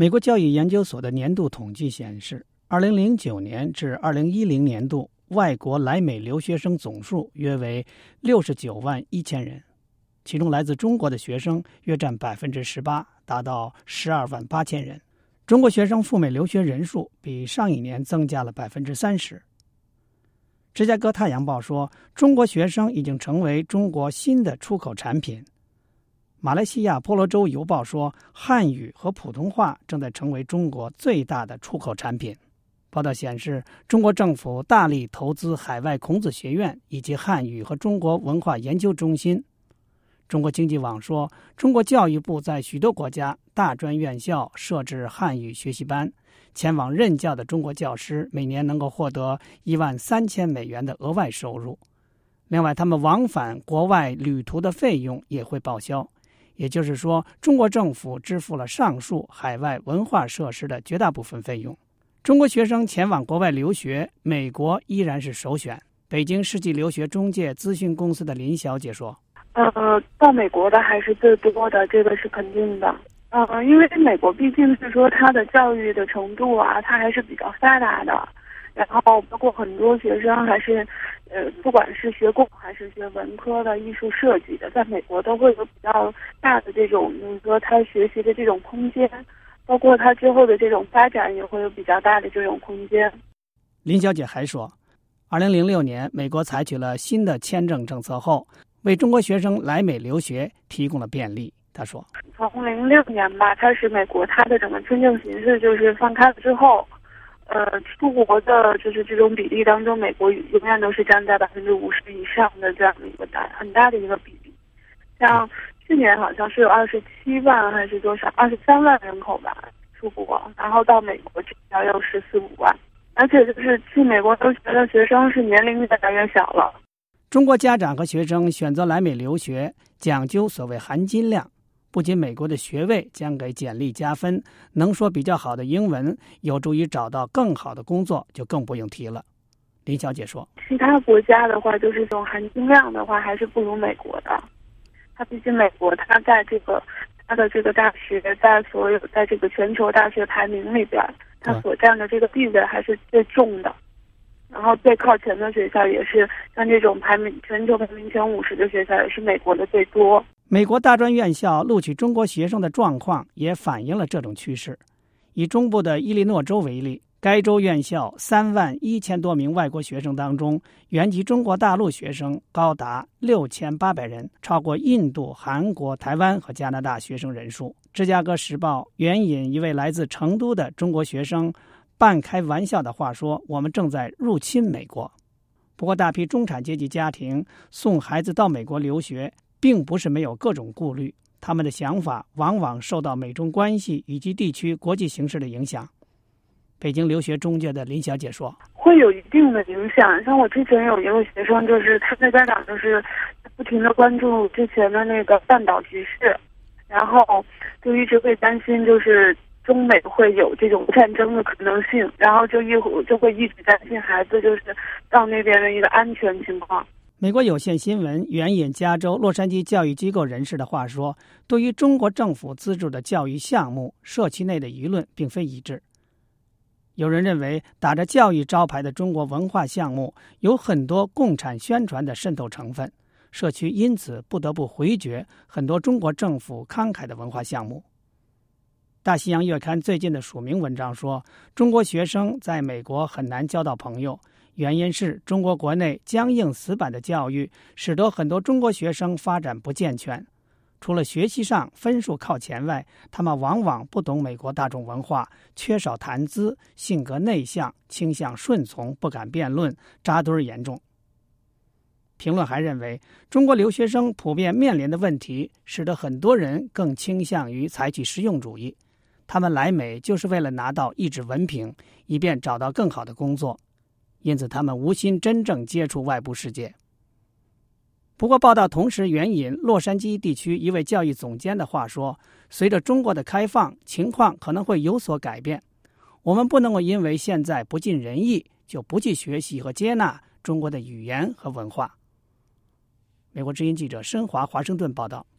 美国教育研究所的年度统计显示，2009年至2010年度外国来美留学生总数约为69万1000人，其中来自中国的学生约占18%，达到12万8000人。中国学生赴美留学人数比上一年增加了30%。芝加哥太阳报说，中国学生已经成为中国新的出口产品。马来西亚婆罗洲邮报说，汉语和普通话正在成为中国最大的出口产品。报道显示，中国政府大力投资海外孔子学院以及汉语和中国文化研究中心。中国经济网说，中国教育部在许多国家大专院校设置汉语学习班，前往任教的中国教师每年能够获得13000美元的额外收入。另外，他们往返国外旅途的费用也会报销。也就是说，中国政府支付了上述海外文化设施的绝大部分费用。中国学生前往国外留学，美国依然是首选。北京世纪留学中介咨询公司的林小姐说， 到美国的还是最多的，这个是肯定的。因为美国毕竟是说它的教育的程度啊，它还是比较发达的。然后包括很多学生还是，不管是学工还是学文科的、艺术设计的，在美国都会有比较大的这种，就是说他学习的这种空间，包括他之后的这种发展也会有比较大的这种空间。 林小姐还说，2006年美国采取了新的签证政策后，为中国学生来美留学提供了便利。她说， 从06年吧开始，美国它的整个签证形势就是放开了之后，出国的就是这种比例当中，美国永远都是占在50%以上的这样的一个很大的一个比例。像去年好像是有27万还是多少，23万人口吧出国，然后到美国只要有14-15万，而且就是去美国留学的学生是年龄越来越小了。 中国家长和学生选择来美留学，讲究所谓含金量。不仅美国的学位将给简历加分，能说比较好的英文有助于找到更好的工作，就更不用提了。林小姐说， 其他国家的话，就是这种含金量的话，还是不如美国的。它毕竟美国，它在它的这个大学，在这个全球大学排名里边，它所占的这个地位还是最重的。然后最靠前的学校也是像这种全球排名前50的学校，也是美国的最多。 美国大专院校录取中国学生的状况也反映了这种趋势。以中部的伊利诺州为例，该州院校3万1000多名外国学生当中，原籍中国大陆学生高达6800人，超过印度、韩国、台湾和加拿大学生人数。芝加哥时报援引一位来自成都的中国学生半开玩笑的话说，我们正在入侵美国。不过大批中产阶级家庭送孩子到美国留学并不是没有各种顾虑，他们的想法往往受到美中关系以及地区国际形势的影响。北京留学中介的林小姐说， 会有一定的影响。像我之前有一个学生，就是他的家长就是不停的关注之前的那个半岛局势，然后就一直会担心就是中美会有这种战争的可能性，然后就会一直担心孩子就是到那边的一个安全情况。 美国有线新闻援引加州洛杉矶教育机构人士的话说，对于中国政府资助的教育项目，社区内的舆论并非一致。有人认为，打着教育招牌的中国文化项目有很多共产宣传的渗透成分，社区因此不得不回绝很多中国政府慷慨的文化项目。大西洋月刊最近的署名文章说，中国学生在美国很难交到朋友，原因是中国国内僵硬死板的教育使得很多中国学生发展不健全。除了学习上分数靠前外，他们往往不懂美国大众文化，缺少谈资，性格内向，倾向顺从，不敢辩论，扎堆严重。评论还认为，中国留学生普遍面临的问题使得很多人更倾向于采取实用主义，他们来美就是为了拿到一纸文凭，以便找到更好的工作，因此他们无心真正接触外部世界。不过报道同时援引洛杉矶地区一位教育总监的话说，随着中国的开放，情况可能会有所改变。我们不能够因为现在不尽人意，就不去学习和接纳中国的语言和文化。美国之音记者申华华盛顿报道。